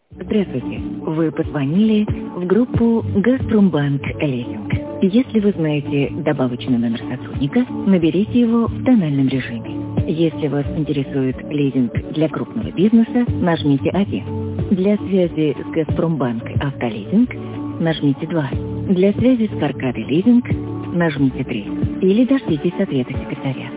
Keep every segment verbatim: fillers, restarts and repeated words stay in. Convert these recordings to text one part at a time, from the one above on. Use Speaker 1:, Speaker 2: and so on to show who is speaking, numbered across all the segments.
Speaker 1: Здравствуйте. Вы позвонили в группу «Газпромбанк Лизинг». Если вы знаете добавочный номер сотрудника, наберите его в тональном режиме. Если вас интересует лизинг для крупного бизнеса, нажмите один. Для связи с «Газпромбанк Автолизинг» нажмите два. Для связи с «Каркадой Лизинг» нажмите три. Или дождитесь ответа секретаря.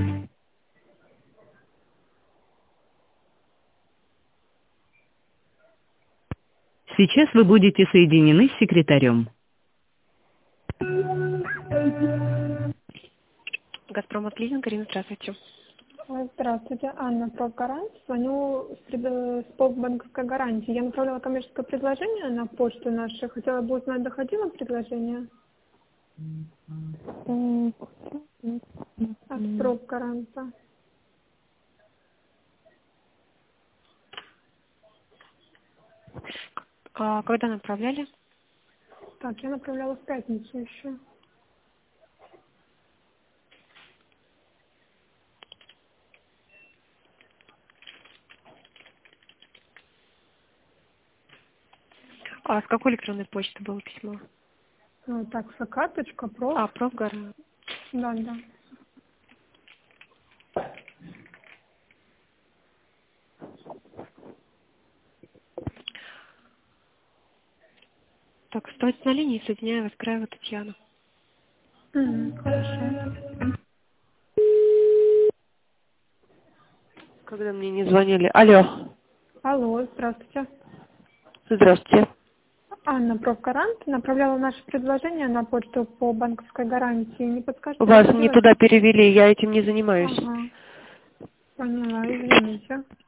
Speaker 1: Сейчас вы будете соединены с секретарем.
Speaker 2: Газпром от Лизинг, Ирина, здравствуйте.
Speaker 3: Здравствуйте, Анна Профгарант. Звоню с, пред... с полбанковской гарантии. Я направляла коммерческое предложение на почту нашу. Хотела бы узнать, доходило предложение? От Профгаранта.
Speaker 2: А когда направляли?
Speaker 3: Так, я направляла в пятницу еще.
Speaker 2: А с какой электронной почты было письмо?
Speaker 3: Ну, так, ск. Проф.
Speaker 2: А, Профгарант.
Speaker 3: Да, да.
Speaker 2: Так, стойте на линии, соединяю вас, Краева Татьяна.
Speaker 3: Mm, хорошо.
Speaker 4: Когда мне не звонили. Алло.
Speaker 3: Алло, здравствуйте.
Speaker 4: Здравствуйте.
Speaker 3: Анна Профгарант. Направляла наше предложение на почту по банковской гарантии. Не подскажете?
Speaker 4: Вас не туда перевели, я этим не занимаюсь.
Speaker 3: Ага. Поняла, извините.